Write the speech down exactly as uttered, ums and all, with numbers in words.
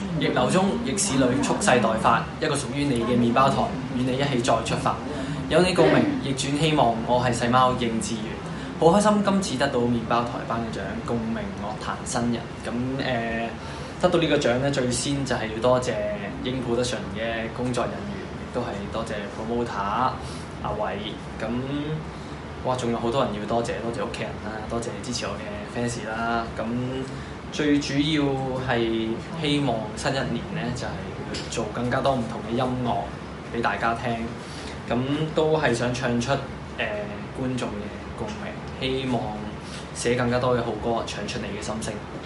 逆流中，逆市裏，蓄勢待發，一個屬於你嘅麵包台，與你一起再出發。有你共鳴，逆轉希望。我係細貓應志源，好開心今次得到麵包台頒嘅獎，共鳴樂壇新人。咁誒、呃、得到呢個獎咧，最先就係要多謝英 Production 嘅工作人員，亦都係多謝 promoter 阿偉。咁哇，仲有好多人要多謝，多謝屋企人啦，多謝支持我嘅 fans 啦。咁最主要係希望新一年咧，就係、是、做更加多唔同嘅音樂俾大家聽。咁都係想唱出誒、呃、觀眾嘅共鳴，希望寫更加多嘅好歌，唱出你嘅心聲。